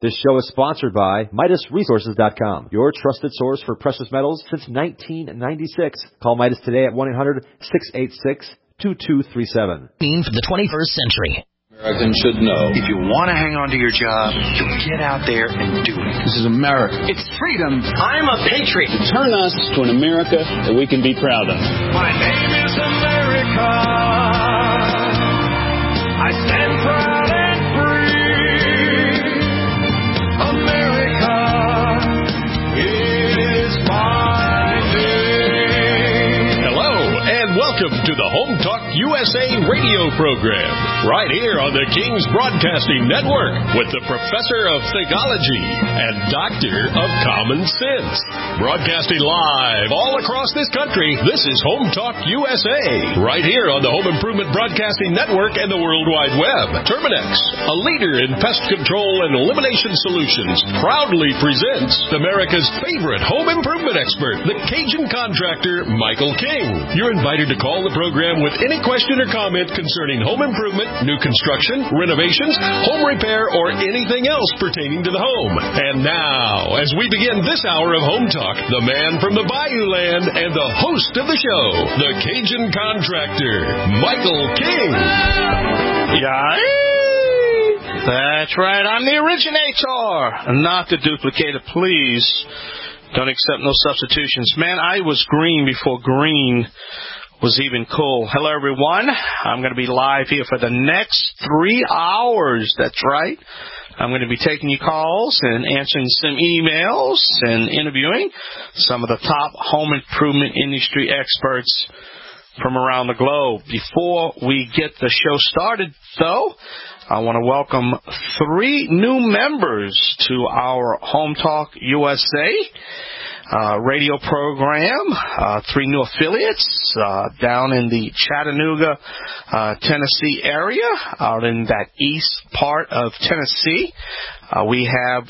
This show is sponsored by MidasResources.com, your trusted source for precious metals since 1996. Call Midas today at 1-800-686-2237. For the 21st century. Americans should know. If you want to hang on to your job, you get out there and do it. This is America. It's freedom. I'm a patriot. Turn us to an America that we can be proud of. My name is America. I stand proud and free. America is my name. Hello, and welcome to the Home Talk USA radio program, right here on the King's Broadcasting Network with the Professor of Theology and Doctor of Common Sense. Broadcasting live all across this country, this is Home Talk USA, right here on the Home Improvement Broadcasting Network and the World Wide Web. Terminex, a leader in pest control and elimination solutions, proudly presents America's favorite home improvement expert, the Cajun contractor, Michael King. You're invited to call the program with any question or comment concerning home improvement, new construction, renovations, home repair, or anything else pertaining to the home. And now, as we begin this hour of Home Talk, the man from the Bayou Land and the host of the show, the Cajun contractor, Michael King. That's right. I'm the originator, not the duplicator. Please don't accept no substitutions. Man, I was green before green was even cool. Hello, everyone. I'm going to be live here for the next 3 hours. That's right. I'm going to be taking your calls and answering some emails and interviewing some of the top home improvement industry experts from around the globe. Before we get the show started, though, I want to welcome 3 new members to our Home Talk USA radio program, 3 new affiliates down in the Chattanooga, Tennessee area, out in that east part of Tennessee. We have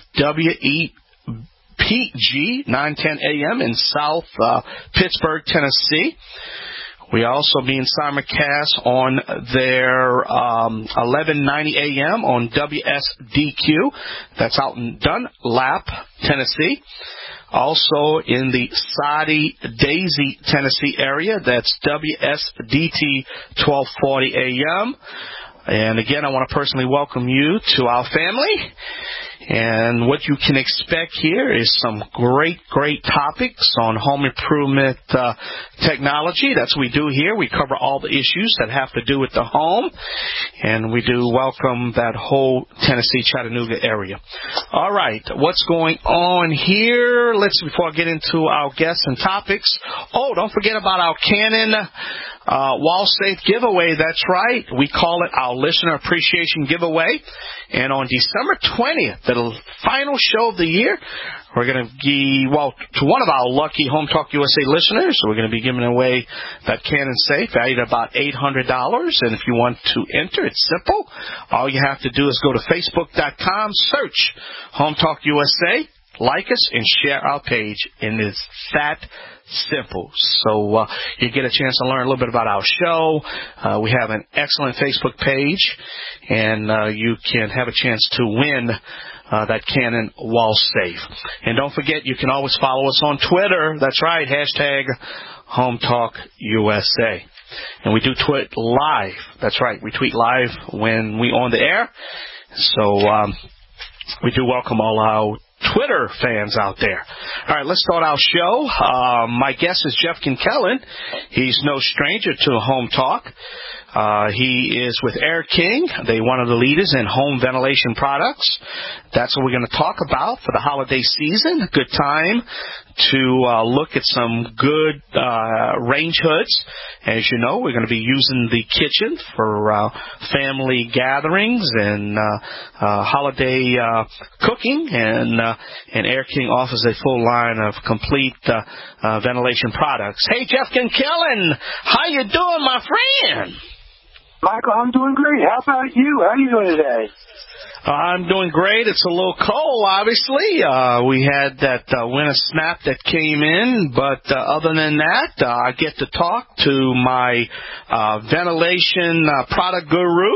WEPG 910 AM in South Pittsburgh, Tennessee. We also being simulcast on their 1190 AM on WSDQ. That's out in Dunlap, Tennessee. Also in the Soddy-Daisy, Tennessee area, that's WSDT 1240 AM. And again, I want to personally welcome you to our family. And what you can expect here is some great topics on home improvement technology. That's what we do here. We cover all the issues that have to do with the home. And we do welcome that whole Tennessee, Chattanooga area. All right, what's going on here? Before I get into our guests and topics. Oh, don't forget about our Canon wall safe giveaway. That's right. We call it our Listener Appreciation Giveaway. And on December 20th, the final show of the year, we're going to give, to one of our lucky Home Talk USA listeners, we're going to be giving away that Canon safe valued at about $800. And if you want to enter, it's simple. All you have to do is go to Facebook.com, search Home Talk USA, like us, and share our page. And it's that simple. So you get a chance to learn a little bit about our show. We have an excellent Facebook page, and you can have a chance to win that Canon wall safe. And don't forget, you can always follow us on Twitter. That's right, hashtag HomeTalkUSA. And we do tweet live. That's right, we tweet live when we on the air. So we do welcome all our Twitter fans out there. All right, let's start our show. My guest is Jeff Kinkellen. He's no stranger to Home Talk. He is with Air King. They're one of the leaders in home ventilation products. That's what we're going to talk about for the holiday season. A good time to look at some good range hoods. As you know, we're going to be using the kitchen for family gatherings and holiday cooking. And Air King offers a full line of complete ventilation products. Hey, Jeff Kinkellen, how you doing, my friend? Michael, I'm doing great. How about you? How are you doing today? I'm doing great. It's a little cold, obviously. We had that winter snap that came in, but other than that, I get to talk to my ventilation product guru,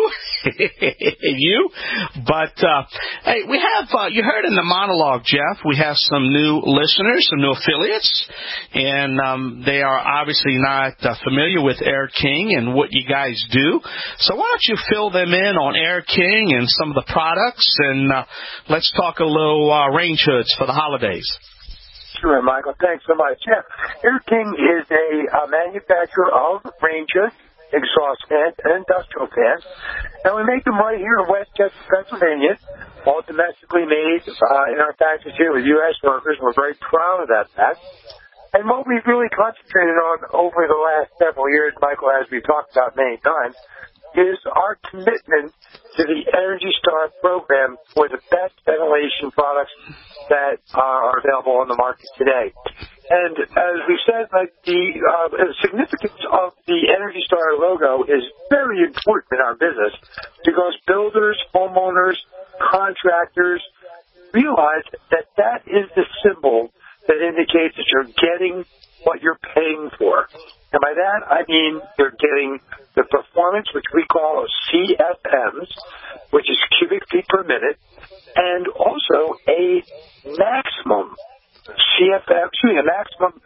you. But, hey, we have, you heard in the monologue, Jeff, we have some new listeners, some new affiliates, and they are obviously not familiar with Air King and what you guys do. So why don't you fill them in on Air King and some of the products, and let's talk a little range hoods for the holidays. Sure, Michael. Thanks so much. Yeah, Air King is a manufacturer of range hoods, exhaust fans, and industrial fans. And we make them right here in West Chester, Pennsylvania, all domestically made in our factories here with U.S. workers. We're very proud of that fact. And what we've really concentrated on over the last several years, Michael, as we've talked about many times, is our commitment to the Energy Star program for the best ventilation products that are available on the market today. And as we said, like the significance of the Energy Star logo is very important in our business because builders, homeowners, contractors realize that that is the symbol that indicates that you're getting what you're paying for. And by that, I mean you're getting the performance, which we call CFMs, which is cubic feet per minute, and also a maximum a maximum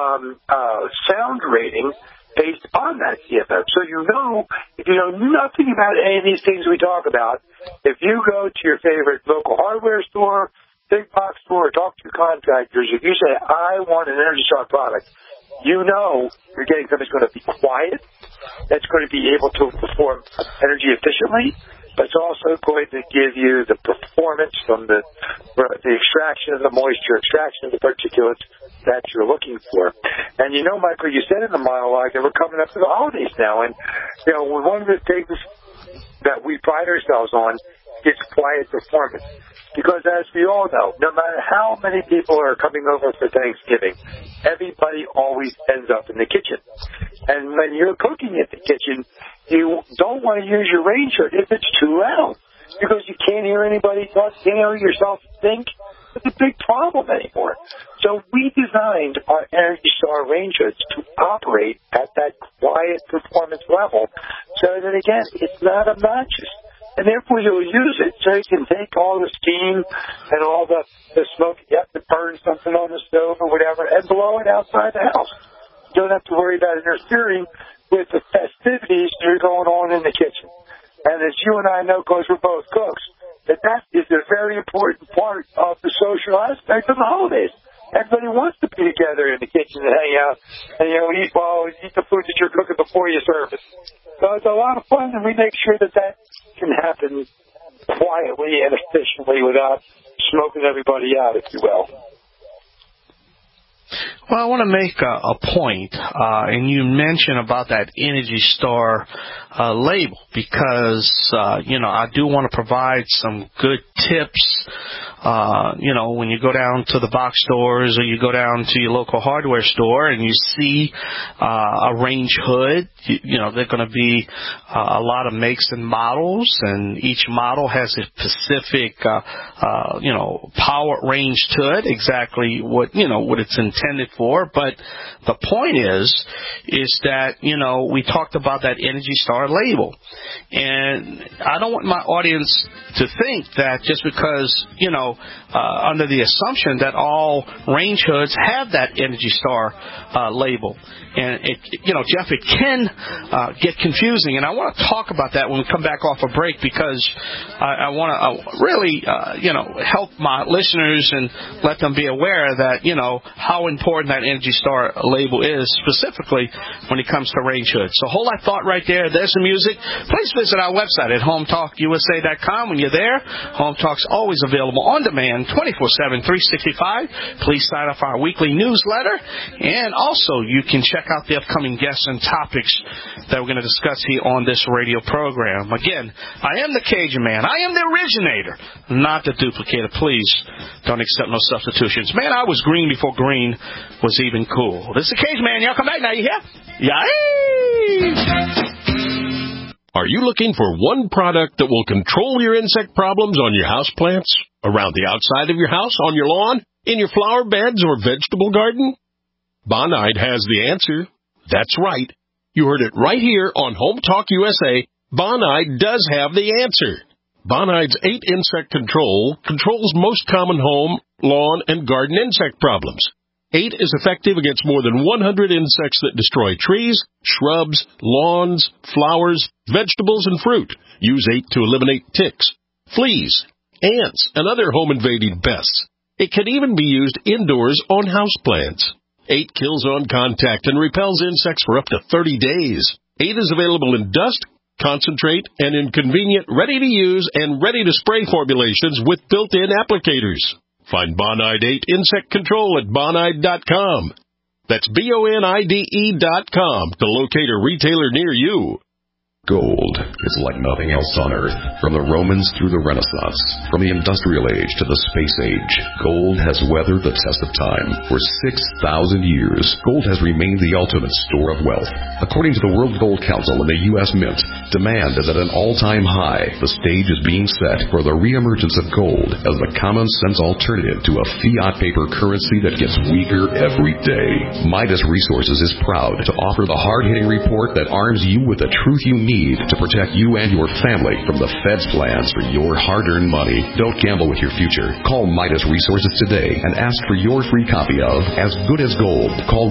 sound rating based on that CFM. So you know, if you know nothing about any of these things we talk about, if you go to your favorite local hardware store, big box store, talk to contractors, if you say, I want an Energy Star product, you know you're getting something that's going to be quiet, that's going to be able to perform energy efficiently, but it's also going to give you the performance from the extraction of the moisture, extraction of the particulates that you're looking for. And you know, Michael, you said in the monologue that we're coming up to the holidays now, and you know, one of the things that we pride ourselves on is quiet performance. Because as we all know, no matter how many people are coming over for Thanksgiving, everybody always ends up in the kitchen. And when you're cooking in the kitchen, you don't want to use your range hood if it's too loud. Because you can't hear anybody talk, you can't hear yourself think. It's a big problem anymore. So we designed our Energy Star range hoods to operate at that quiet performance level so that, again, it's not obnoxious. And therefore, you'll use it so you can take all the steam and all the smoke. You have to burn something on the stove or whatever and blow it outside the house. You don't have to worry about interfering with the festivities that are going on in the kitchen. And as you and I know, because we're both cooks, that is a very important part of the social aspect of the holidays. Everybody wants to be together in the kitchen and hang out and, you know, eat the food that you're cooking before you serve it. So it's a lot of fun, and we make sure that can happen quietly and efficiently without smoking everybody out, if you will. Well, I want to make a point, and you mentioned about that Energy Star label because, you know, I do want to provide some good tips. You know, when you go down to the box stores or you go down to your local hardware store and you see a range hood, you know, they're going to be a lot of makes and models, and each model has a specific, you know, power range to it, exactly what, you know, what it's intended for. But the point is that, you know, we talked about that Energy Star label. And I don't want my audience to think that just because, you know, under the assumption that all range hoods have that Energy Star label. And, you know, Jeff, it can get confusing. And I want to talk about that when we come back off a break because I want to really, you know, help my listeners and let them be aware that, you know, how important that Energy Star label is, specifically when it comes to range hoods. So hold that thought right there. There's some music. Please visit our website at HomeTalkUSA.com. When you're there, Home Talk's always available on demand 24/7, 365. Please sign up for our weekly newsletter. And also, you can check out the upcoming guests and topics that we're going to discuss here on this radio program. Again, I am the Cajun Man. I am the originator, not the duplicator. Please don't accept no substitutions. Man, I was green before green was even cool. This is the Cajun Man. Y'all come back now. You hear? Yay! Are you looking for one product that will control your insect problems on your houseplants, around the outside of your house, on your lawn, in your flower beds or vegetable garden? Bonide has the answer. That's right. You heard it right here on Home Talk USA. Bonide does have the answer. Bonide's 8 Insect Control controls most common home, lawn, and garden insect problems. 8 is effective against more than 100 insects that destroy trees, shrubs, lawns, flowers, vegetables, and fruit. Use 8 to eliminate ticks, fleas, ants, and other home-invading pests. It can even be used indoors on houseplants. 8 kills on contact and repels insects for up to 30 days. 8 is available in dust, concentrate, and in convenient, ready-to-use and ready-to-spray formulations with built-in applicators. Find Bonide 8 Insect Control at Bonide.com. That's BONIDE.com to locate a retailer near you. Gold is like nothing else on Earth. From the Romans through the Renaissance, from the Industrial Age to the Space Age, gold has weathered the test of time. For 6,000 years, gold has remained the ultimate store of wealth. According to the World Gold Council and the U.S. Mint, demand is at an all-time high. The stage is being set for the reemergence of gold as the common-sense alternative to a fiat paper currency that gets weaker every day. Midas Resources is proud to offer the hard-hitting report that arms you with the truth you need to protect you and your family from the Fed's plans for your hard-earned money. Don't gamble with your future. Call Midas Resources today and ask for your free copy of As Good as Gold. Call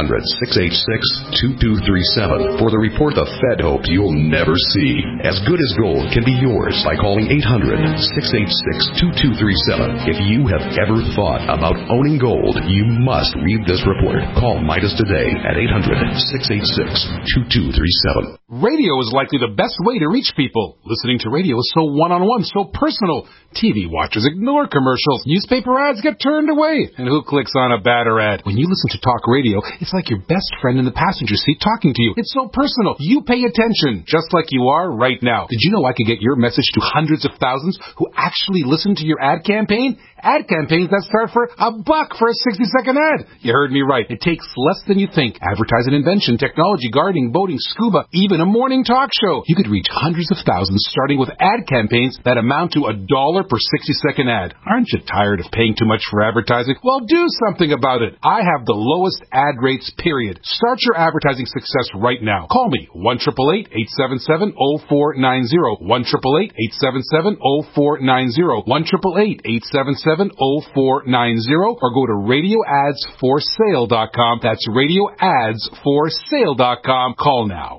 1-800-686-2237 for the report the Fed hopes you'll never see. As Good as Gold can be yours by calling 800-686-2237. If you have ever thought about owning gold, you must read this report. Call Midas today at 800-686-2237. Radio is likely the best way to reach people. Listening to radio is so one-on-one, so personal. TV watchers ignore commercials. Newspaper ads get turned away. And who clicks on a badder ad? When you listen to talk radio, it's like your best friend in the passenger seat talking to you. It's so personal. You pay attention, just like you are right now. Did you know I could get your message to hundreds of thousands who actually listen to your ad campaign? Ad campaigns that start for $1 for a 60-second ad. You heard me right. It takes less than you think. Advertise an invention, technology, gardening, boating, scuba, even a morning talk show. You could reach hundreds of thousands starting with ad campaigns that amount to $1 per 60-second ad. Aren't you tired of paying too much for advertising? Well, do something about it. I have the lowest ad rates, period. Start your advertising success right now. Call me, 1-888-877-0490, 1-888-877-0490, 1-888-877-0490, or go to radioadsforsale.com. That's radioadsforsale.com. Call now.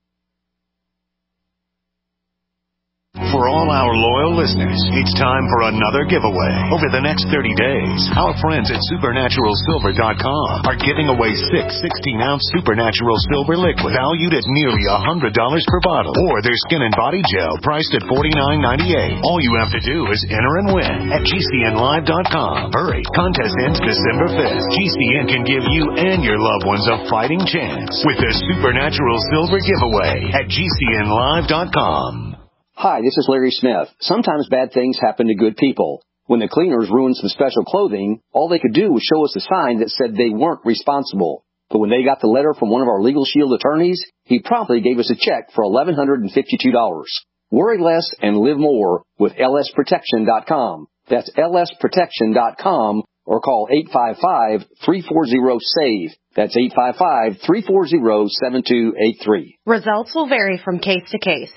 For all our loyal listeners, it's time for another giveaway. Over the next 30 days, our friends at SupernaturalSilver.com are giving away 6 16-ounce Supernatural Silver liquid valued at nearly $100 per bottle, or their Skin and Body Gel priced at $49.98. All you have to do is enter and win at GCNlive.com. Hurry, contest ends December 5th. GCN can give you and your loved ones a fighting chance with the Supernatural Silver giveaway at GCNlive.com. Hi, this is Larry Smith. Sometimes bad things happen to good people. When the cleaners ruined some special clothing, all they could do was show us a sign that said they weren't responsible. But when they got the letter from one of our Legal Shield attorneys, he promptly gave us a check for $1,152. Worry less and live more with lsprotection.com. That's lsprotection.com, or call 855-340-SAVE. That's 855-340-7283. Results will vary from case to case.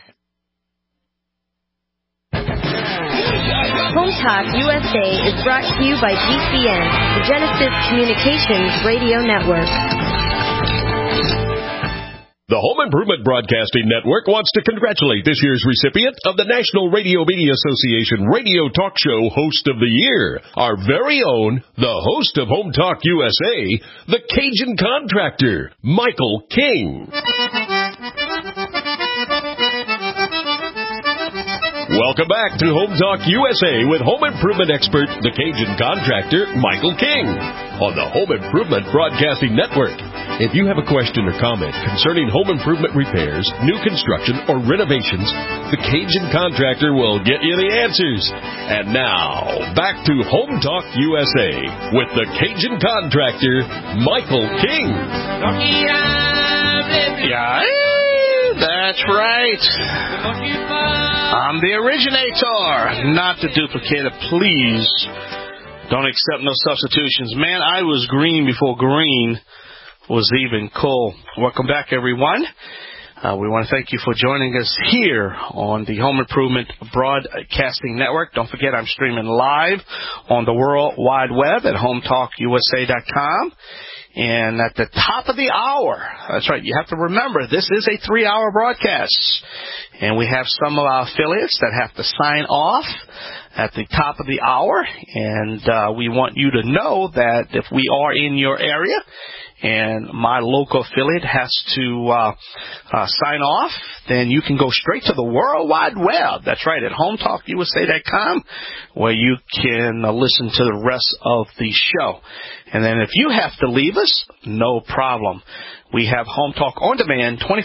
Home Talk USA is brought to you by GCN, the Genesis Communications Radio Network. The Home Improvement Broadcasting Network wants to congratulate this year's recipient of the National Radio Media Association Radio Talk Show Host of the Year, our very own, the host of Home Talk USA, the Cajun Contractor, Michael King. Welcome back to Home Talk USA with home improvement expert, the Cajun Contractor, Michael King, on the Home Improvement Broadcasting Network. If you have a question or comment concerning home improvement repairs, new construction, or renovations, the Cajun Contractor will get you the answers. And now, back to Home Talk USA with the Cajun Contractor, Michael King. That's right. I'm the originator, not the duplicator. Please don't accept no substitutions. Man, I was green before green was even cool. Welcome back, everyone. We want to thank you for joining us here on the Home Improvement Broadcasting Network. Don't forget, I'm streaming live on the World Wide Web at HometalkUSA.com. And at the top of the hour, that's right, you have to remember, this is a 3-hour broadcast. And we have some of our affiliates that have to sign off at the top of the hour. And we want you to know that if we are in your area and my local affiliate has to sign off, then you can go straight to the World Wide Web. That's right, at HometalkUSA.com, where you can listen to the rest of the show. And then if you have to leave us, no problem. We have Home Talk On Demand 24/7,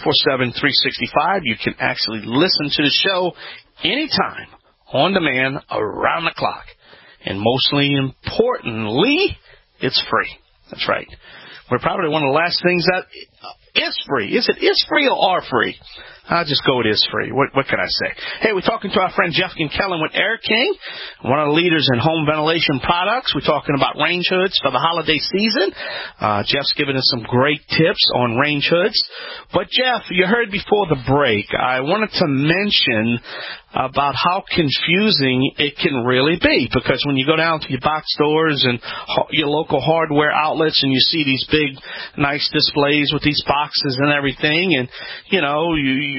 365. You can actually listen to the show anytime, on demand, around the clock. And mostly importantly, it's free. That's right. We're probably one of the last things that is free. Is it is free or are free? I'll just go with is free. What can I say? Hey, we're talking to our friend Jeff Kellen with Air King, one of the leaders in home ventilation products. We're talking about range hoods for the holiday season. Jeff's giving us some great tips on range hoods. But, Jeff, you heard before the break, I wanted to mention about how confusing it can really be, because when you go down to your box stores and your local hardware outlets and you see these big, nice displays with these boxes and everything, and, you know,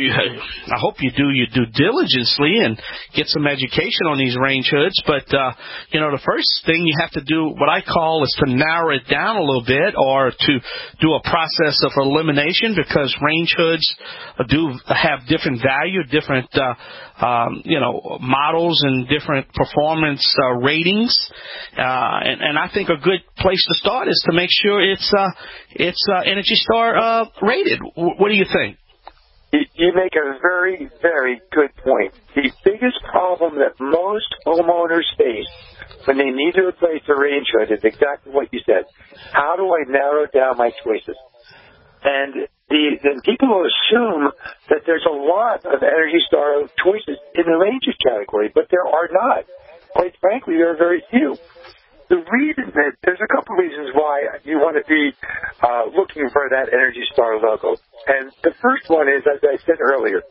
I hope you do your due diligently and get some education on these range hoods, but, you know, the first thing you have to do, what I call, is to narrow it down a little bit, or to do a process of elimination, because range hoods do have different value, different models and different performance ratings, and I think a good place to start is to make sure it's Energy Star rated. What do you think? You make a very, very good point. The biggest problem that most homeowners face when they need to replace a range hood is exactly what you said. How do I narrow down my choices? And then people will assume that there's a lot of Energy Star choices in the ranges category, but there are not. Quite frankly, there are very few. The reason that there's a couple reasons why you want to be looking for that Energy Star logo. And the first one is, as I said earlier,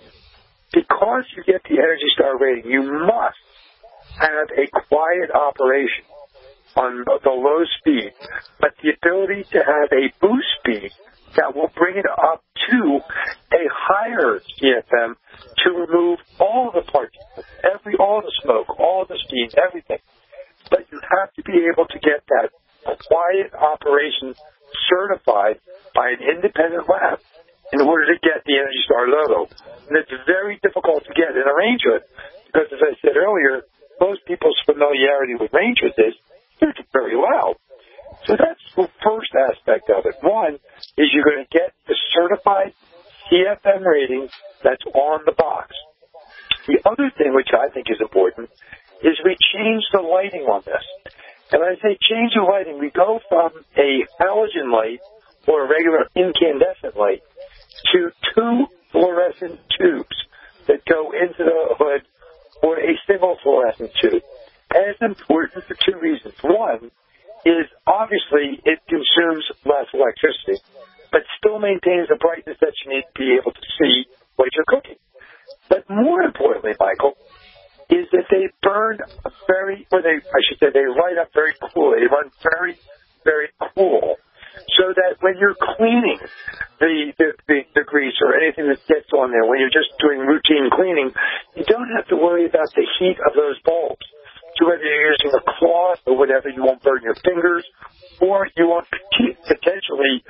because you get the Energy Star rating, you must have a quiet operation on the low speed, but the ability to have a boost speed that will bring it up to a higher CFM to remove all the particles, all the smoke, all the steam, everything. But you have to be able to get that quiet operation certified by an independent lab in order to get the Energy Star logo. And it's very difficult to get in a range hood because, as I said earlier, most people's familiarity with range hoods is they're very loud. So that's the first aspect of it. One is you're going to get the certified CFM rating that's on the box. The other thing, which I think is important, is we change the lighting on this. And when I say change the lighting, we go from a halogen light or a regular incandescent light to 2 fluorescent tubes that go into the hood, or a single fluorescent tube. And it's important for 2 reasons. One is obviously it consumes less electricity, but still maintains the brightness that you need to be able to see what you're cooking. But more importantly, Michael, is that they burn they light up very cool. They run very, very cool, so that when you're cleaning the grease or anything that gets on there, when you're just doing routine cleaning, you don't have to worry about the heat of those bulbs. So whether you're using a cloth or whatever, you won't burn your fingers, or you won't potentially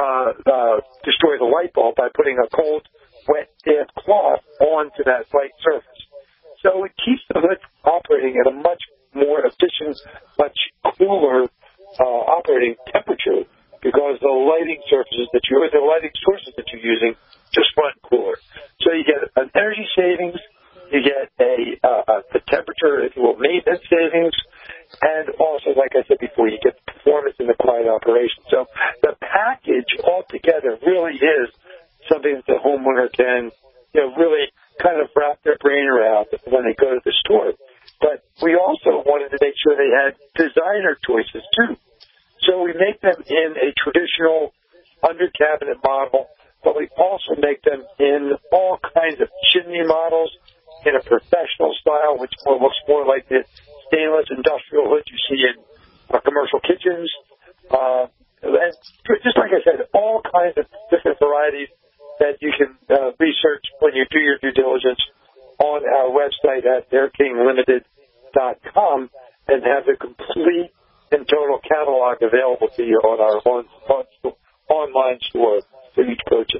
destroy the light bulb by putting a cold, wet, damp cloth onto that light surface. So it keeps the hood operating at a much more efficient, much cooler operating temperature, because the lighting sources that you're using just run cooler. So you get an energy savings, you get the temperature, if you will, maintenance savings, and also, like I said before, you get performance in the quiet operation. So the package altogether really is something that the homeowner can, really kind of wrap their brain around when they go to the store. But we also wanted to make sure they had designer choices, too. So we make them in a traditional under-cabinet model, but we also make them in all kinds of chimney models, in a professional style, which looks more like the stainless industrial hood you see in commercial kitchens. And just like I said, all kinds of different varieties that you can research when you do your due diligence on our website at airkinglimited.com and have the complete and total catalog available to you on our online store for each purchase.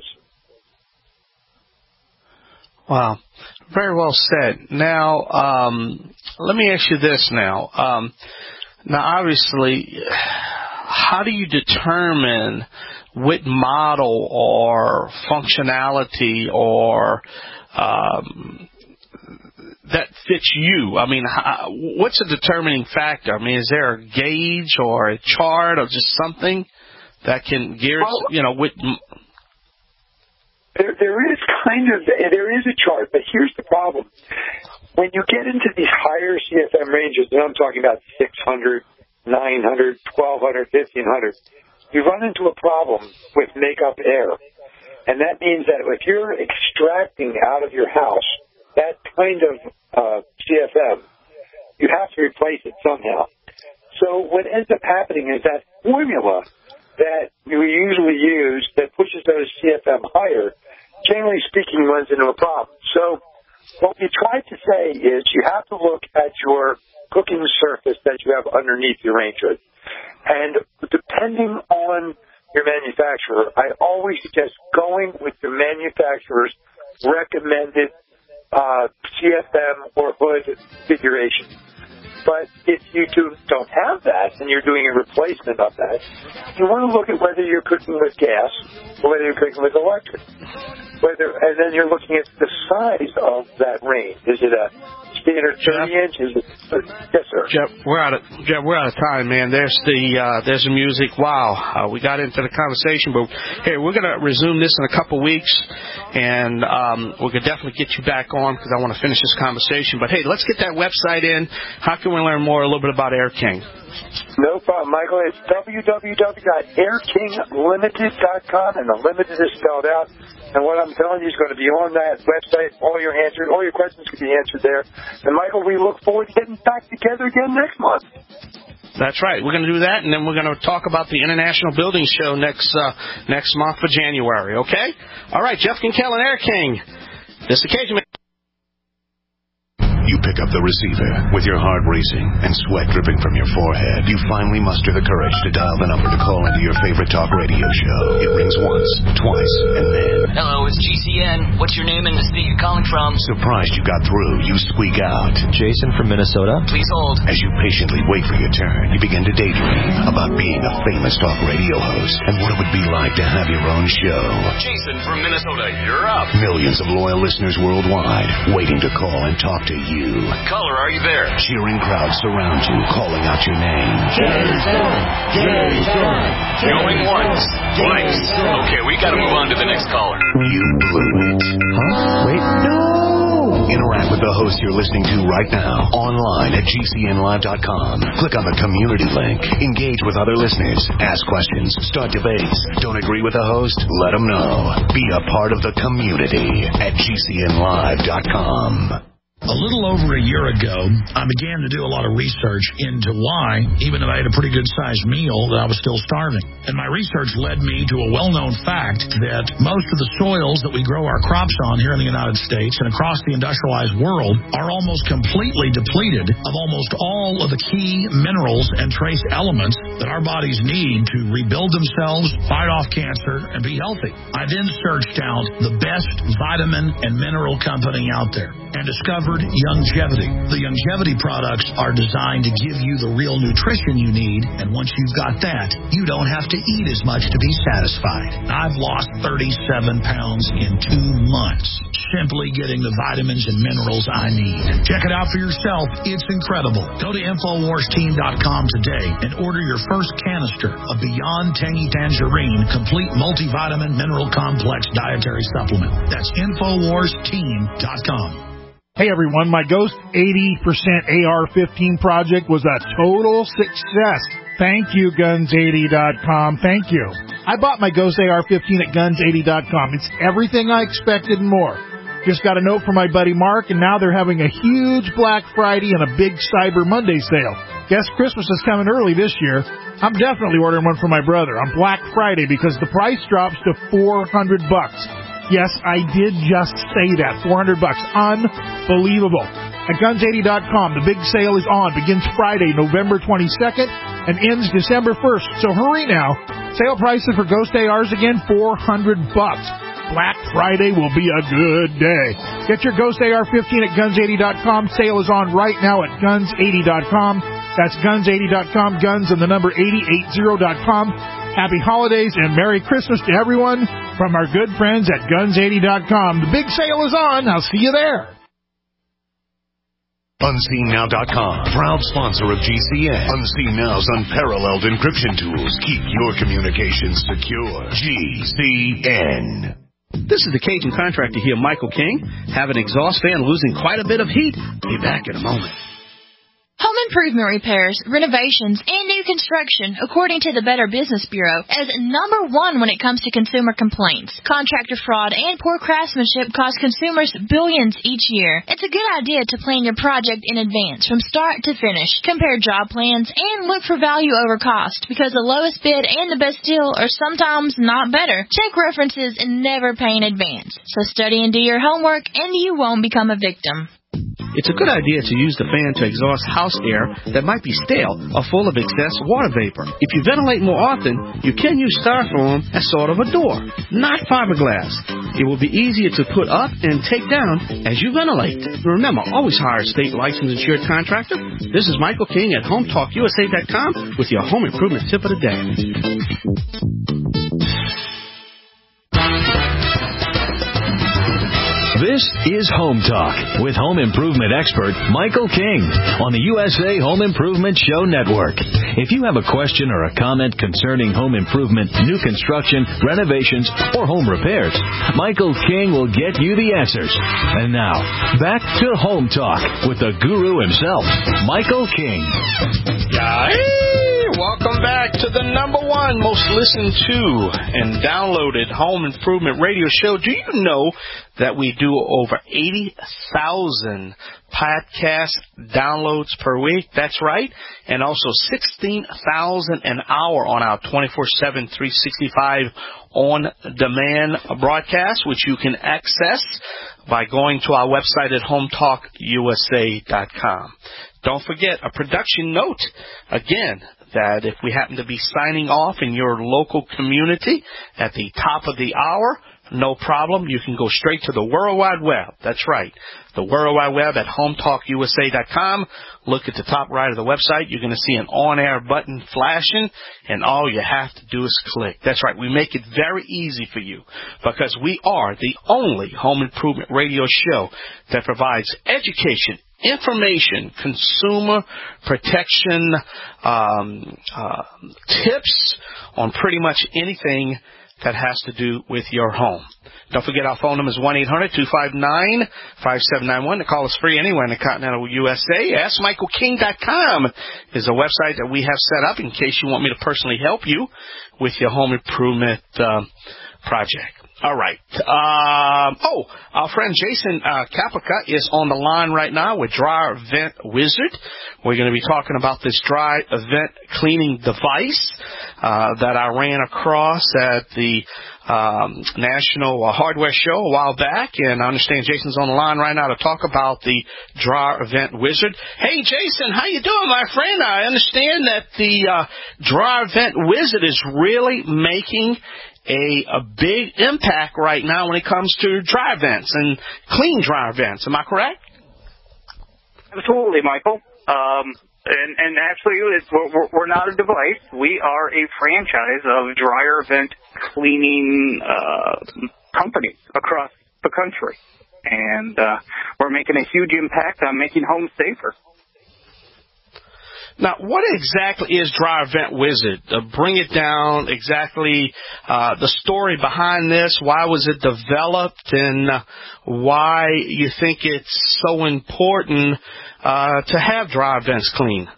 Wow. Very well said. Now, let me ask you this now. Now, obviously, how do you determine what model or functionality or that fits you? I mean, what's a determining factor? I mean, is there a gauge or a chart or just something that can gear, with... There is a chart, but here's the problem. When you get into these higher CFM ranges, and I'm talking about 600, 900, 1200, 1500, you run into a problem with makeup air. And that means that if you're extracting out of your house that kind of CFM, you have to replace it somehow. So what ends up happening is that formula that you usually use that pushes those CFM higher, generally speaking, runs into a problem. So what we try to say is you have to look at your cooking surface that you have underneath your range hood. And depending on your manufacturer, I always suggest going with your manufacturer's recommended CFM or hood configuration. But if you don't have that and you're doing a replacement of that, you want to look at whether you're cooking with gas or whether you're cooking with electric. And then you're looking at the size of that range. Is it a standard 30-inch? Yes, sir. Jeff, we're out of time, man. There's the music. Wow, we got into the conversation, but hey, we're gonna resume this in a couple weeks, and we could definitely get you back on because I want to finish this conversation. But hey, let's get that website in. How can we learn more a little bit about Air King? No problem, Michael. It's www.airkinglimited.com, and the limited is spelled out. And what I'm telling you is going to be on that website. All your questions can be answered there. And, Michael, we look forward to getting back together again next month. That's right. We're going to do that, and then we're going to talk about the International Building Show next month for January, okay? All right, Jeff Kinkel and Air King. This occasion... You pick up the receiver. With your heart racing and sweat dripping from your forehead, you finally muster the courage to dial the number to call into your favorite talk radio show. It rings once, twice, and then... Hello, it's GCN. What's your name and the city you're calling from? Surprised you got through, you squeak out. Jason from Minnesota. Please hold. As you patiently wait for your turn, you begin to daydream about being a famous talk radio host and what it would be like to have your own show. Jason from Minnesota, you're up. Millions of loyal listeners worldwide waiting to call and talk to you. Caller, are you there? Cheering crowds surround you, calling out your name. Jason! Jason! Going once, twice. Okay, we gotta move on to the next caller. You blew it. Huh? Wait, no! Interact with the host you're listening to right now, online at GCNlive.com. Click on the community link. Engage with other listeners. Ask questions. Start debates. Don't agree with the host? Let them know. Be a part of the community at GCNlive.com. A little over a year ago, I began to do a lot of research into why, even if I had a pretty good-sized meal, that I was still starving. And my research led me to a well-known fact that most of the soils that we grow our crops on here in the United States and across the industrialized world are almost completely depleted of almost all of the key minerals and trace elements that our bodies need to rebuild themselves, fight off cancer, and be healthy. I then searched out the best vitamin and mineral company out there and discovered discovered Youngevity. The Youngevity products are designed to give you the real nutrition you need, and once you've got that, you don't have to eat as much to be satisfied. I've lost 37 pounds in 2 months, simply getting the vitamins and minerals I need. Check it out for yourself. It's incredible. Go to InfoWarsTeam.com today and order your first canister of Beyond Tangy Tangerine Complete Multivitamin Mineral Complex Dietary Supplement. That's InfoWarsTeam.com. Hey everyone, my Ghost 80% AR-15 project was a total success. Thank you, Guns80.com. Thank you. I bought my Ghost AR-15 at Guns80.com. It's everything I expected and more. Just got a note from my buddy Mark, and now they're having a huge Black Friday and a big Cyber Monday sale. Guess Christmas is coming early this year. I'm definitely ordering one for my brother on Black Friday because the price drops to $400. Yes, I did just say that. $400. Unbelievable. At Guns80.com, the big sale is on. Begins Friday, November 22nd, and ends December 1st. So hurry now. Sale prices for Ghost ARs again, $400. Black Friday will be a good day. Get your Ghost AR-15 at Guns80.com. Sale is on right now at Guns80.com. That's Guns80.com. Guns and the number 8080.com. Happy holidays and Merry Christmas to everyone from our good friends at Guns80.com. The big sale is on. I'll see you there. UnseenNow.com, proud sponsor of GCN. Unseen Now's unparalleled encryption tools keep your communications secure. GCN. This is the Cajun contractor here, Michael King. Have an exhaust fan losing quite a bit of heat? Be back in a moment. Home improvement repairs, renovations, and new construction, according to the Better Business Bureau, as number one when it comes to consumer complaints. Contractor fraud and poor craftsmanship cost consumers billions each year. It's a good idea to plan your project in advance, from start to finish. Compare job plans and look for value over cost, because the lowest bid and the best deal are sometimes not better. Check references and never pay in advance. So study and do your homework, and you won't become a victim. It's a good idea to use the fan to exhaust house air that might be stale or full of excess water vapor. If you ventilate more often, you can use styrofoam as sort of a door, not fiberglass. It will be easier to put up and take down as you ventilate. Remember, always hire a state licensed insured contractor. This is Michael King at HomeTalkUSA.com with your home improvement tip of the day. This is Home Talk with home improvement expert Michael King on the USA Home Improvement Show Network. If you have a question or a comment concerning home improvement, new construction, renovations, or home repairs, Michael King will get you the answers. And now, back to Home Talk with the guru himself, Michael King. Welcome back to the number one most listened to and downloaded home improvement radio show. Do you know that we do over 80,000 podcast downloads per week? That's right. And also 16,000 an hour on our 24/7, 365 on-demand broadcast, which you can access by going to our website at HomeTalkUSA.com. Don't forget a production note, again, that if we happen to be signing off in your local community at the top of the hour, no problem. You can go straight to the World Wide Web. That's right. The World Wide Web at HomeTalkUSA.com. Look at the top right of the website. You're going to see an on-air button flashing, and all you have to do is click. That's right. We make it very easy for you because we are the only home improvement radio show that provides education, information, consumer protection, tips on pretty much anything that has to do with your home. Don't forget our phone number is 1-800-259-5791. The call is free anywhere in the continental USA. AskMichaelKing.com is a website that we have set up in case you want me to personally help you with your home improvement project. All right. Our friend Jason Capica is on the line right now with Dryer Vent Wizard. We're going to be talking about this dry vent cleaning device that I ran across at the National Hardware Show a while back, and I understand Jason's on the line right now to talk about the Dryer Vent Wizard. Hey, Jason, how you doing, my friend? I understand that the Dryer Vent Wizard is really making a big impact right now when it comes to dry vents and clean dry vents. Am I correct? Absolutely, Michael. And actually, we're not a device. We are a franchise of dryer vent cleaning companies across the country. And we're making a huge impact on making homes safer. Now, what exactly is Dryer Vent Wizard? Bring it down, exactly the story behind this. Why was it developed, and why you think it's so important to have dryer vents clean?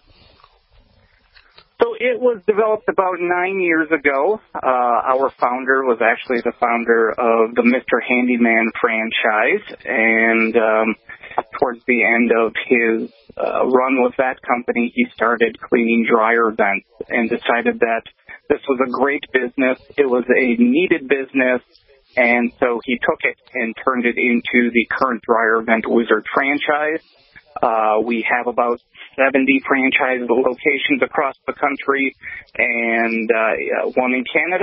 So it was developed about 9 years ago. Our founder was actually the founder of the Mr. Handyman franchise, and towards the end of his run with that company, he started cleaning dryer vents and decided that this was a great business. It was a needed business, and so he took it and turned it into the current Dryer Vent Wizard franchise. We have about 70 franchise locations across the country and one in Canada.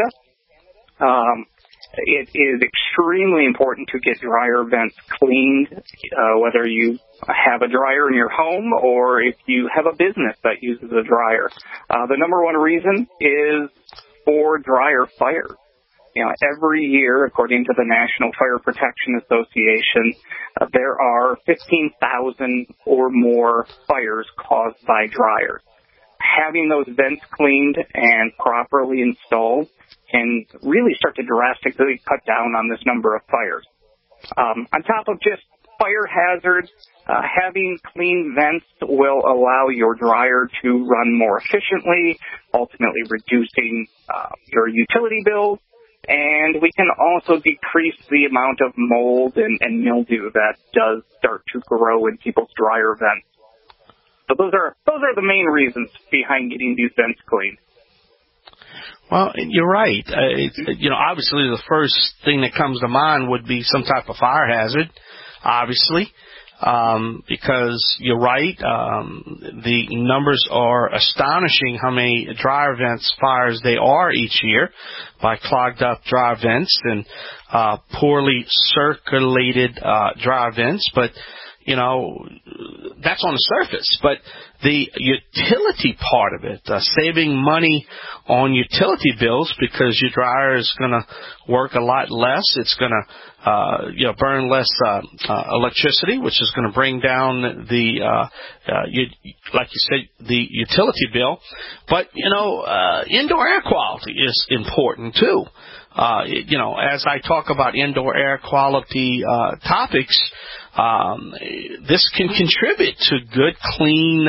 It is extremely important to get dryer vents cleaned, whether you have a dryer in your home or if you have a business that uses a dryer. The number one reason is for dryer fires. You know, every year, according to the National Fire Protection Association, there are 15,000 or more fires caused by dryers. Having those vents cleaned and properly installed can really start to drastically cut down on this number of fires. On top of just fire hazards, having clean vents will allow your dryer to run more efficiently, ultimately reducing your utility bills. And we can also decrease the amount of mold and mildew that does start to grow in people's dryer vents. So those are the main reasons behind getting these vents cleaned. Well, you're right. Obviously the first thing that comes to mind would be some type of fire hazard, obviously. Because you're right, the numbers are astonishing how many dryer vents fires there are each year by clogged up dryer vents and poorly circulated dryer vents. But, that's on the surface. But the utility part of it, saving money on utility bills because your dryer is going to work a lot less. It's going to burn less electricity, which is going to bring down the like you said, the utility bill. But indoor air quality is important too. As I talk about indoor air quality topics, this can contribute to good, clean,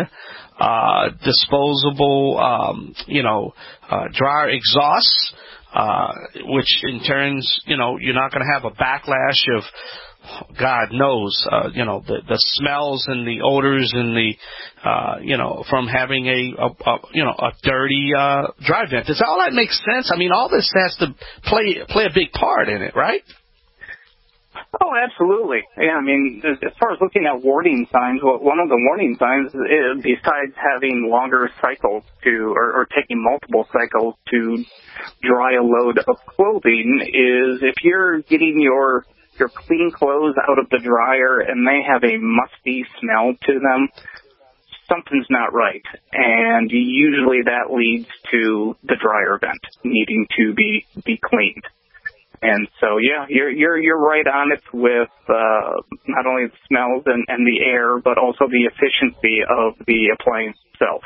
disposable, dryer exhausts, which in turns, you're not going to have a backlash of, God knows, the smells and the odors and the, from having a dirty dry vent. Does all that make sense? I mean, all this has to play a big part in it, right? Oh, absolutely. Yeah, I mean, as far as looking at warning signs, one of the warning signs, besides having longer cycles or taking multiple cycles to dry a load of clothing, is if you're getting your clean clothes out of the dryer and they have a musty smell to them, something's not right. And usually that leads to the dryer vent needing to be cleaned. And so, yeah, you're right on it with not only the smells and the air, but also the efficiency of the appliance itself.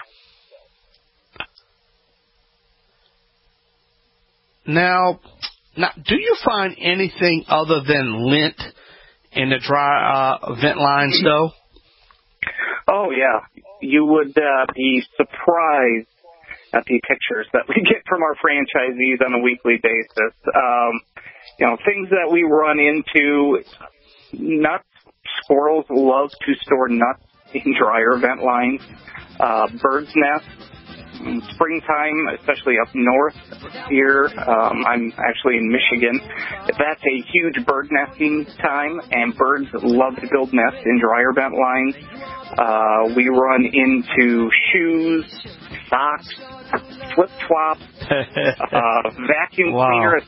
Now, do you find anything other than lint in the dry vent lines, though? Oh, yeah. You would be surprised at the pictures that we get from our franchisees on a weekly basis. Things that we run into, nuts. Squirrels love to store nuts in dryer vent lines. Birds' nests. In springtime, especially up north here, I'm actually in Michigan. That's a huge bird nesting time, and birds love to build nests in dryer vent lines. We run into shoes, socks, flip-flops, vacuum cleaner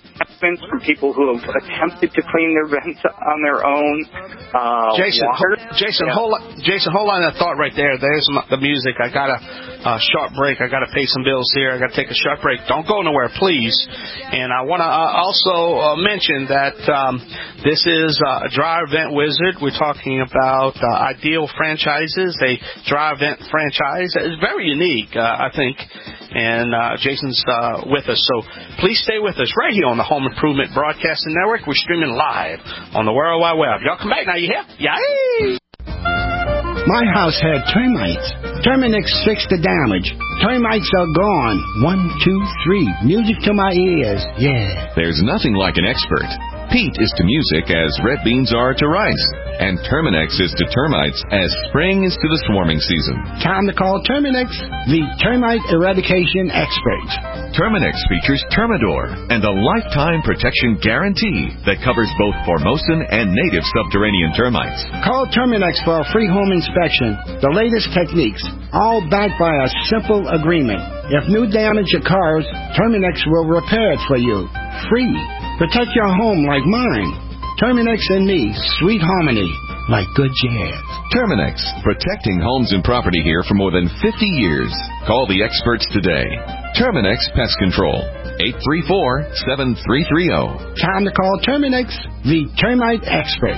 statements from people who have attempted to clean their vents on their own. Jason, hold on that thought right there. There's the music. I got a short break. I got to pay some bills here. I got to take a short break. Don't go nowhere, please. And I want to also mention that this is Dryer Vent Wizard. We're talking about Ideal Franchises, a dryer vent franchise. It's very unique, I think. And Jason's with us. So please stay with us right here on the Home Improvement Broadcasting Network. We're streaming live on the World Wide Web. Y'all come back now. You hear? Yay! My house had termites. Terminix fixed the damage. Termites are gone. 1, 2, 3. Music to my ears. Yeah. There's nothing like an expert. Pete is to music as red beans are to rice. And Terminix is to termites as spring is to the swarming season. Time to call Terminix, the termite eradication expert. Terminix features Termidor and a lifetime protection guarantee that covers both Formosan and native subterranean termites. Call Terminix for a free home inspection. The latest techniques, all backed by a simple agreement. If new damage occurs, Terminix will repair it for you. Free. Protect your home like mine. Terminix and me, sweet harmony, like good jazz. Terminix, protecting homes and property here for more than 50 years. Call the experts today. Terminix Pest Control, 834-7330. Time to call Terminix, the termite expert.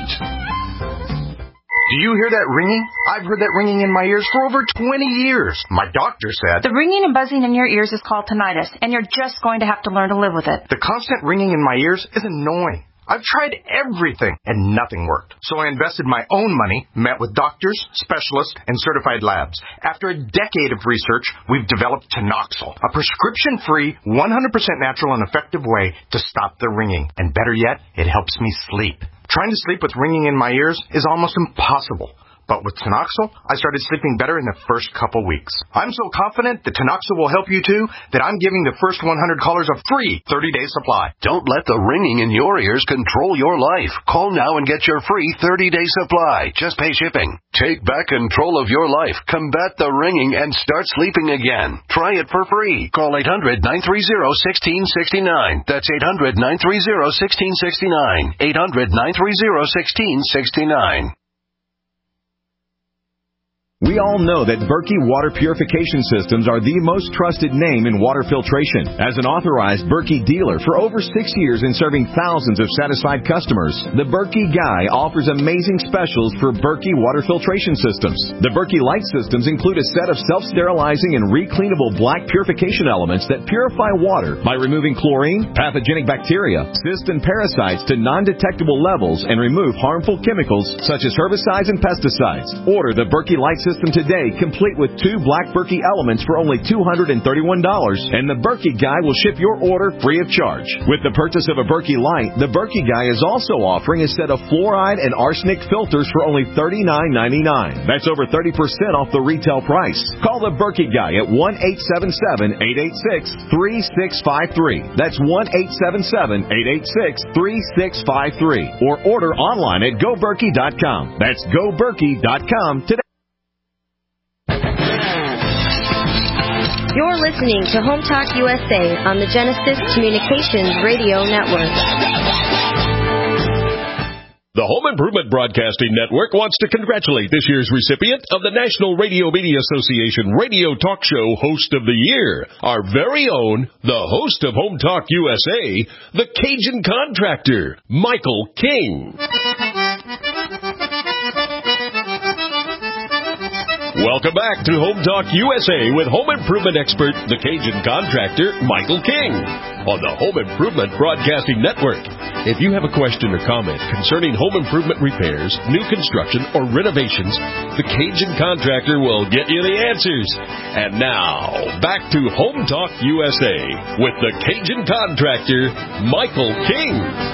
Do you hear that ringing? I've heard that ringing in my ears for over 20 years. My doctor said... The ringing and buzzing in your ears is called tinnitus, and you're just going to have to learn to live with it. The constant ringing in my ears is annoying. I've tried everything, and nothing worked. So I invested my own money, met with doctors, specialists, and certified labs. After a decade of research, we've developed Tinoxil, a prescription-free, 100% natural and effective way to stop the ringing. And better yet, it helps me sleep. Trying to sleep with ringing in my ears is almost impossible. But with Tinoxil, I started sleeping better in the first couple weeks. I'm so confident that Tinoxil will help you too that I'm giving the first 100 callers a free 30-day supply. Don't let the ringing in your ears control your life. Call now and get your free 30-day supply. Just pay shipping. Take back control of your life. Combat the ringing and start sleeping again. Try it for free. Call 800-930-1669. That's 800-930-1669. 800-930-1669. We all know that Berkey Water Purification Systems are the most trusted name in water filtration. As an authorized Berkey dealer for over 6 years and serving thousands of satisfied customers, the Berkey Guy offers amazing specials for Berkey water filtration systems. The Berkey Light systems include a set of self-sterilizing and recleanable black purification elements that purify water by removing chlorine, pathogenic bacteria, cysts, and parasites to non-detectable levels and remove harmful chemicals such as herbicides and pesticides. Order the Berkey Light system today, complete with 2 black Berkey elements for only $231, and the Berkey Guy will ship your order free of charge. With the purchase of a Berkey Light, the Berkey Guy is also offering a set of fluoride and arsenic filters for only $39.99. That's over 30% off the retail price. Call the Berkey Guy at 1-877-886-3653. That's 1-877-886-3653. Or order online at GoBerkey.com. That's GoBerkey.com today. You're listening to Home Talk USA on the Genesis Communications Radio Network. The Home Improvement Broadcasting Network wants to congratulate this year's recipient of the National Radio Media Association Radio Talk Show Host of the Year, our very own, the host of Home Talk USA, the Cajun Contractor, Michael King. Welcome back to Home Talk USA with home improvement expert, the Cajun Contractor, Michael King, on the Home Improvement Broadcasting Network. If you have a question or comment concerning home improvement repairs, new construction, or renovations, the Cajun Contractor will get you the answers. And now, back to Home Talk USA with the Cajun Contractor, Michael King.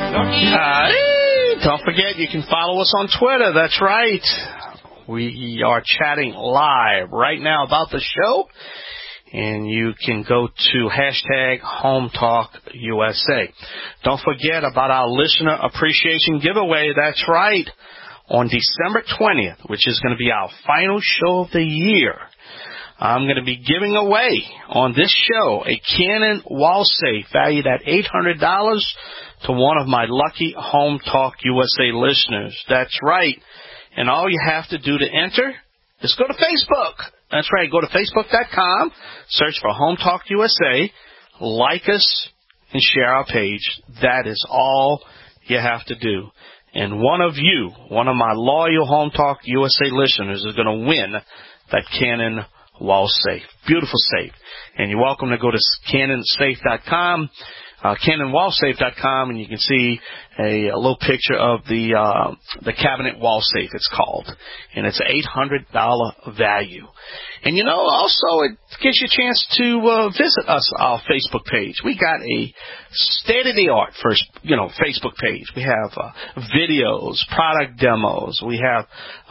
Don't forget, you can follow us on Twitter. That's right. We are chatting live right now about the show, and you can go to hashtag HomeTalkUSA. Don't forget about our listener appreciation giveaway. That's right. On December 20th, which is going to be our final show of the year, I'm going to be giving away on this show a Canon wall safe valued at $800 to one of my lucky Home Talk USA listeners. That's right. And all you have to do to enter is go to Facebook. That's right. Go to Facebook.com, search for Home Talk USA, like us, and share our page. That is all you have to do. And one of my loyal Home Talk USA listeners is going to win that Canon wall safe. Beautiful safe. And you're welcome to go to CanonSafe.com, CanonWallSafe.com, and you can see a little picture of the cabinet wall safe, it's called. And it's an $800 value. And, also it gives you a chance to visit us, our Facebook page. We got a state-of-the-art Facebook page. We have videos, product demos. We have,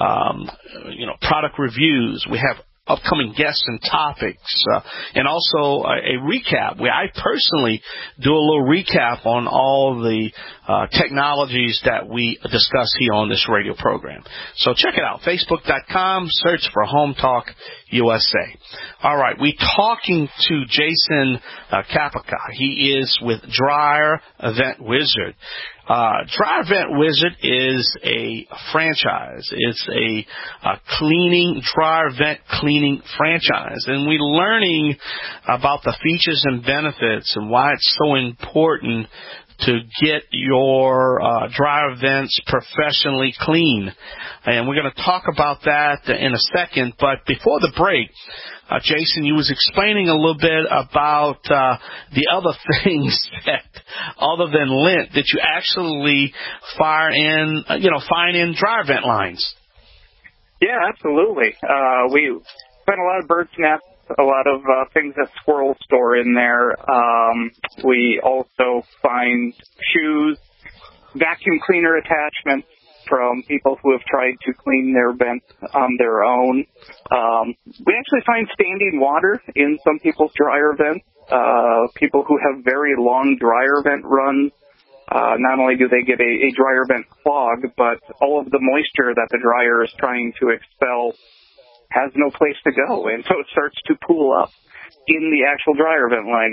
product reviews. We have upcoming guests and topics, and also a recap where I personally do a little recap on all the technologies that we discuss here on this radio program. So check it out, Facebook.com, search for Home Talk USA. All right, we're talking to Jason Capica. He is with Dryer Vent Wizard. Dryer Vent Wizard is a franchise. It's a dryer vent cleaning franchise. And we're learning about the features and benefits and why it's so important to get your dryer vents professionally clean. And we're going to talk about that in a second. But before the break, Jason, you was explaining a little bit about the other things that, other than lint, that you actually find in dryer vent lines. Yeah, absolutely. We find a lot of bird's nests, a lot of things that squirrels store in there. We also find shoes, vacuum cleaner attachments from people who have tried to clean their vents on their own. We actually find standing water in some people's dryer vents. People who have very long dryer vent runs, not only do they get a dryer vent clog, but all of the moisture that the dryer is trying to expel has no place to go, and so it starts to pool up in the actual dryer vent line.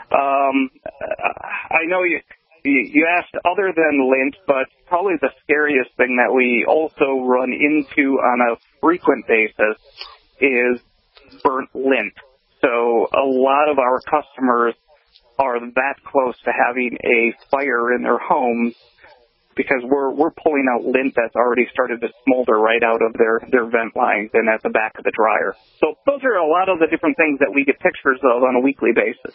I know you asked other than lint, but probably the scariest thing that we also run into on a frequent basis is burnt lint. So a lot of our customers are that close to having a fire in their homes because we're pulling out lint that's already started to smolder right out of their vent lines and at the back of the dryer. So those are a lot of the different things that we get pictures of on a weekly basis.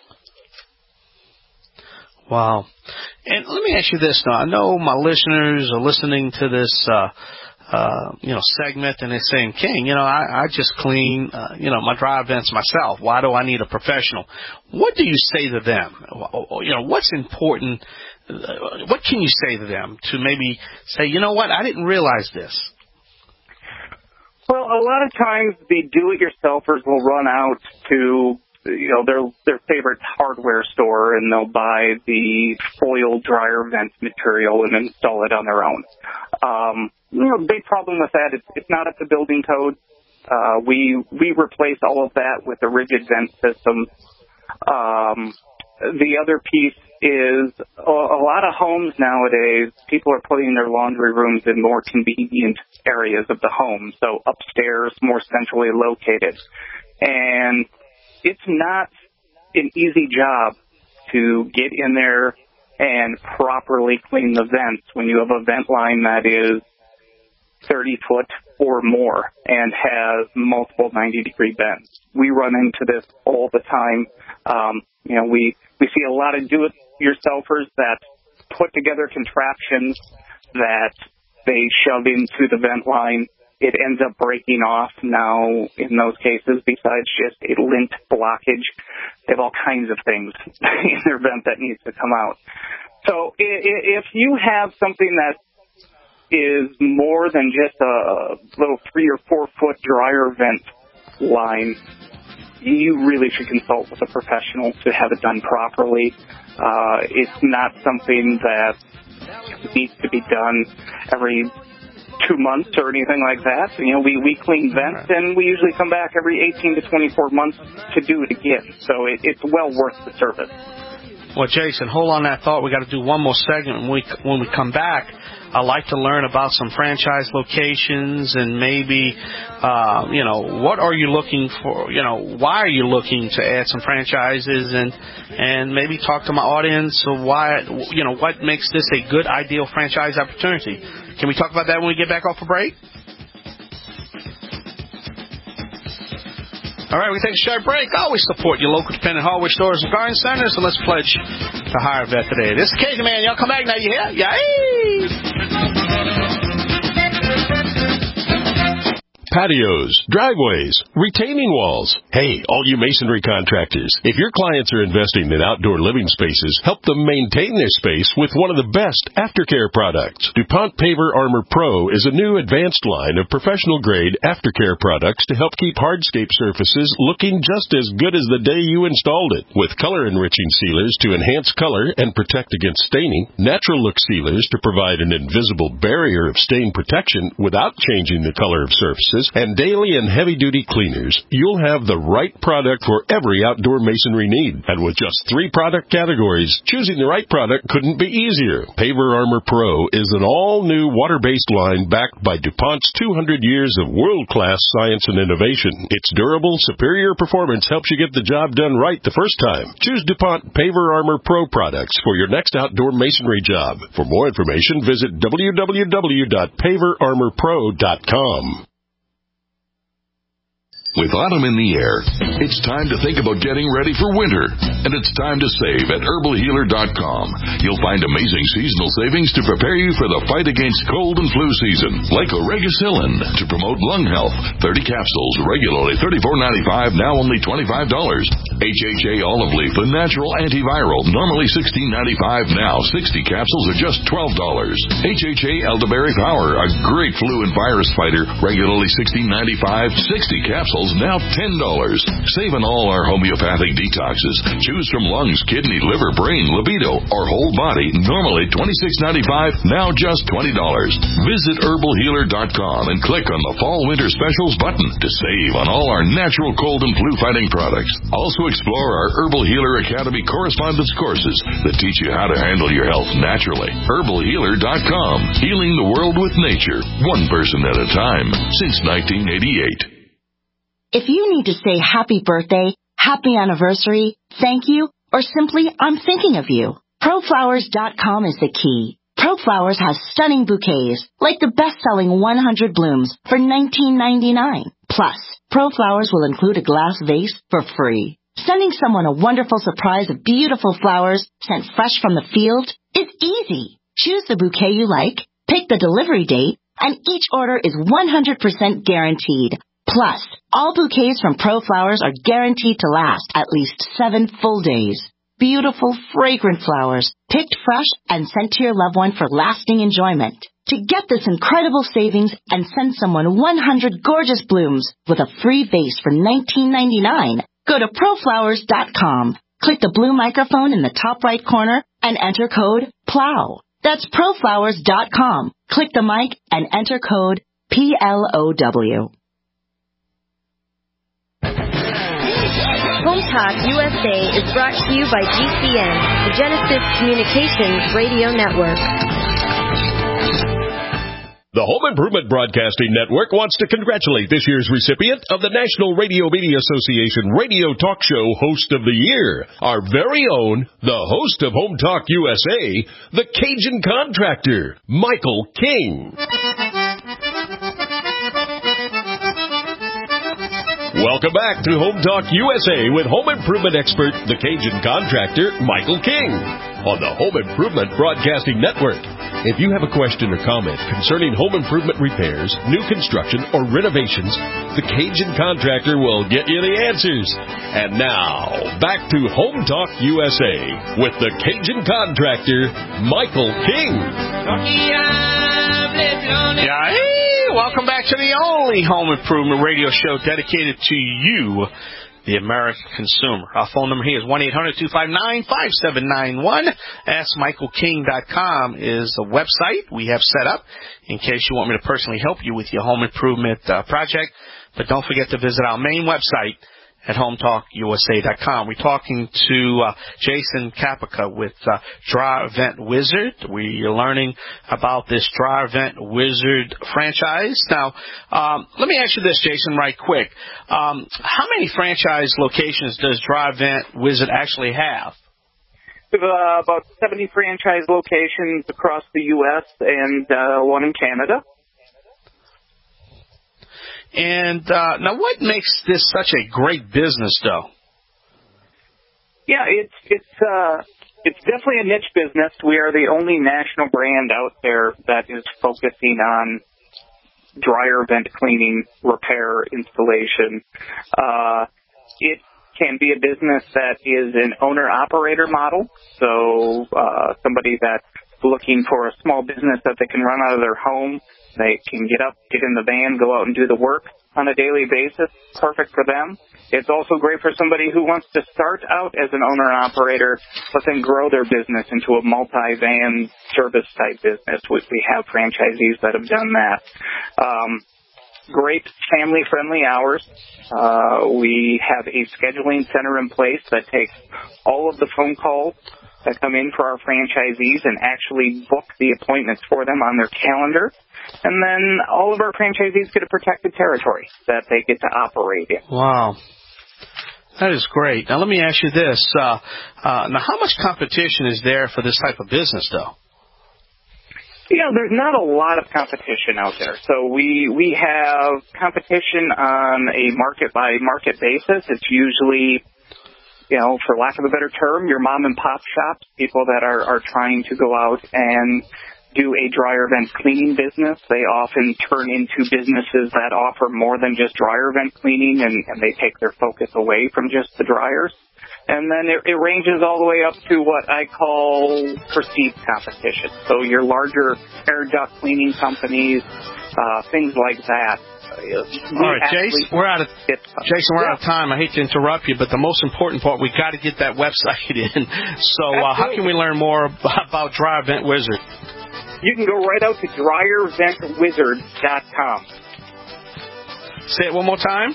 Wow. And let me ask you this now. I know my listeners are listening to this segment, and they're saying, King, I just clean, my dryer vents myself. Why do I need a professional? What do you say to them? What's important? What can you say to them to maybe say, you know what, I didn't realize this? Well, a lot of times the do-it-yourselfers will run out to their favorite hardware store, and they'll buy the foil dryer vent material and install it on their own. The big problem with that is it's not up to building code. We replace all of that with a rigid vent system. The other piece is a lot of homes nowadays, people are putting their laundry rooms in more convenient areas of the home, so upstairs, more centrally located. And it's not an easy job to get in there and properly clean the vents when you have a vent line that is 30 foot or more and has multiple 90-degree bends. We run into this all the time. We see a lot of do-it-yourselfers that put together contraptions that they shove into the vent line. It ends up breaking off. Now, in those cases, besides just a lint blockage, they have all kinds of things in their vent that needs to come out. So if you have something that is more than just a little 3 or 4 foot dryer vent line, you really should consult with a professional to have it done properly. It's not something that needs to be done every 2 months or anything like that. We clean vents, and we usually come back every 18 to 24 months to do it again. So it's well worth the service. Well, Jason, hold on that thought. We got to do one more segment. When we come back, I'd like to learn about some franchise locations and maybe, what are you looking for? Why are you looking to add some franchises and maybe talk to my audience of why, what makes this a good, ideal franchise opportunity? Can we talk about that when we get back off a break? All right, we take a short break. Always support your local independent hardware stores and garden centers, and let's pledge to hire a vet today. This is Cajun Man. Y'all come back now. You hear? Yay! Patios, driveways, retaining walls. Hey, all you masonry contractors, if your clients are investing in outdoor living spaces, help them maintain their space with one of the best aftercare products. DuPont Paver Armor Pro is a new advanced line of professional-grade aftercare products to help keep hardscape surfaces looking just as good as the day you installed it. With color-enriching sealers to enhance color and protect against staining, natural look sealers to provide an invisible barrier of stain protection without changing the color of surfaces, and daily and heavy-duty cleaners, you'll have the right product for every outdoor masonry need. And with just 3 product categories, choosing the right product couldn't be easier. Paver Armor Pro is an all-new water-based line backed by DuPont's 200 years of world-class science and innovation. Its durable, superior performance helps you get the job done right the first time. Choose DuPont Paver Armor Pro products for your next outdoor masonry job. For more information, visit www.paverarmorpro.com. With autumn in the air, it's time to think about getting ready for winter. And it's time to save at herbalhealer.com. You'll find amazing seasonal savings to prepare you for the fight against cold and flu season. Like Oregacillin to promote lung health. 30 capsules, regularly $34.95, now only $25. HHA olive leaf, a natural antiviral, normally $16.95, now 60 capsules are just $12. HHA elderberry power, a great flu and virus fighter, regularly $16.95, 60 capsules, now $10. Save on all our homeopathic detoxes. Choose from lungs, kidney, liver, brain, libido, or whole body. Normally $26.95, now just $20. Visit herbalhealer.com and click on the Fall Winter Specials button to save on all our natural cold and flu fighting products. Also explore our Herbal Healer Academy correspondence courses that teach you how to handle your health naturally. herbalhealer.com. Healing the world with nature, one person at a time, since 1988. If you need to say happy birthday, happy anniversary, thank you, or simply I'm thinking of you, ProFlowers.com is the key. ProFlowers has stunning bouquets, like the best-selling 100 blooms for $19.99. Plus, ProFlowers will include a glass vase for free. Sending someone a wonderful surprise of beautiful flowers sent fresh from the field is easy. Choose the bouquet you like, pick the delivery date, and each order is 100% guaranteed. Plus, all bouquets from ProFlowers are guaranteed to last at least 7 full days. Beautiful, fragrant flowers, picked fresh and sent to your loved one for lasting enjoyment. To get this incredible savings and send someone 100 gorgeous blooms with a free vase for $19.99, go to ProFlowers.com. Click the blue microphone in the top right corner and enter code PLOW. That's ProFlowers.com. Click the mic and enter code PLOW. Home Talk USA is brought to you by GCN, the Genesis Communications Radio Network. The Home Improvement Broadcasting Network wants to congratulate this year's recipient of the National Radio Media Association Radio Talk Show Host of the Year, our very own, the host of Home Talk USA, the Cajun Contractor, Michael King. Welcome back to Home Talk USA with home improvement expert, the Cajun Contractor, Michael King, on the Home Improvement Broadcasting Network. If you have a question or comment concerning home improvement repairs, new construction, or renovations, the Cajun Contractor will get you the answers. And now, back to Home Talk USA with the Cajun Contractor, Michael King. Welcome back to the only home improvement radio show dedicated to you, the American consumer. Our phone number here is 1-800-259-5791. AskMichaelKing.com is a website we have set up in case you want me to personally help you with your home improvement project. But don't forget to visit our main website at HometalkUSA.com. We're talking to Jason Capica with Dryer Vent Wizard. We're learning about this Dryer Vent Wizard franchise. Now, let me ask you this, Jason, right quick. How many franchise locations does Dryer Vent Wizard actually have? We have about 70 franchise locations across the U.S. and one in Canada. And now, what makes this such a great business, though? Yeah, it's definitely a niche business. We are the only national brand out there that is focusing on dryer vent cleaning, repair, installation. It can be a business that is an owner-operator model, so somebody that's looking for a small business that they can run out of their home. They can get up, get in the van, go out and do the work on a daily basis. Perfect for them. It's also great for somebody who wants to start out as an owner-operator, but then grow their business into a multi-van service-type business. We have franchisees that have done that. Great family-friendly hours. We have a scheduling center in place that takes all of the phone calls that come in for our franchisees and actually book the appointments for them on their calendar. And then all of our franchisees get a protected territory that they get to operate in. Wow. That is great. Now, let me ask you this. Now, how much competition is there for this type of business, though? Yeah, there's not a lot of competition out there. So we have competition on a market-by-market basis. It's usually, for lack of a better term, your mom-and-pop shops, people that are trying to go out and do a dryer vent cleaning business. They often turn into businesses that offer more than just dryer vent cleaning, and they take their focus away from just the dryers. And then it ranges all the way up to what I call perceived competition. So your larger air duct cleaning companies, things like that. All right, Jason, we're out of time. I hate to interrupt you, but the most important part, we got to get that website in. So how can we learn more about Dryer Vent Wizard? You can go right out to DryerVentWizard.com. Say it one more time.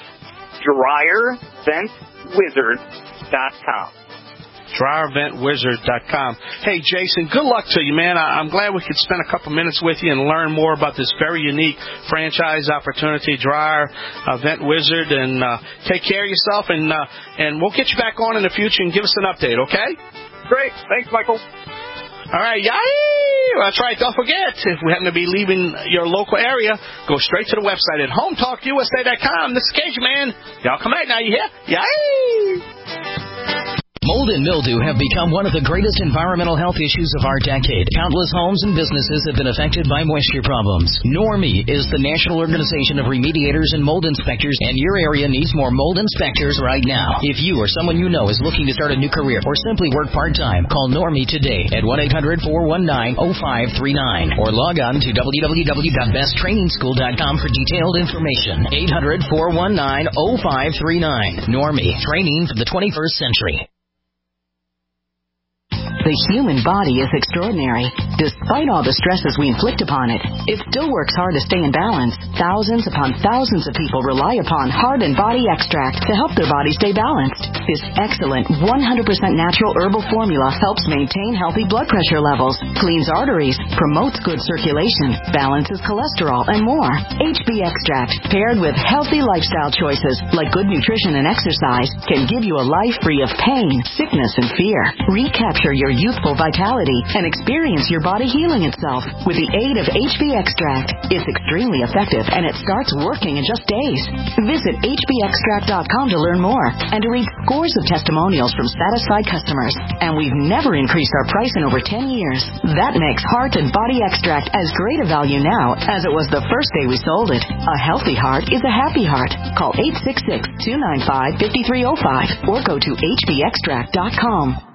DryerVentWizard.com. DryerVentWizard.com. Hey, Jason, good luck to you, man. I'm glad we could spend a couple minutes with you and learn more about this very unique franchise opportunity, Dryer Vent Wizard. And take care of yourself, and we'll get you back on in the future and give us an update, okay? Great. Thanks, Michael. All right, yay! That's right. Don't forget, if we happen to be leaving your local area, go straight to the website at HometalkUSA.com. This is Cajun Man. Y'all come back now, you hear? Yay! Mold and mildew have become one of the greatest environmental health issues of our decade. Countless homes and businesses have been affected by moisture problems. Normie is the national organization of remediators and mold inspectors, and your area needs more mold inspectors right now. If you or someone you know is looking to start a new career or simply work part-time, call Normie today at 1-800-419-0539 or log on to www.besttrainingschool.com for detailed information. 800-419-0539. Normie, training for the 21st century. The human body is extraordinary. Despite all the stresses we inflict upon it, it still works hard to stay in balance. Thousands upon thousands of people rely upon Heart and Body Extract to help their body stay balanced. This excellent 100% natural herbal formula helps maintain healthy blood pressure levels, cleans arteries, promotes good circulation, balances cholesterol, and more. HB Extract, paired with healthy lifestyle choices like good nutrition and exercise, can give you a life free of pain, sickness, and fear. Recapture your youthful vitality and experience your body healing itself with the aid of HB Extract. It's extremely effective, and it starts working in just days. Visit hbextract.com to learn more and to read scores of testimonials from satisfied customers. And we've never increased our price in over 10 years. That makes Heart and Body Extract as great a value now as it was the first day we sold it. A healthy heart is a happy heart. Call 866-295-5305 or go to hbextract.com.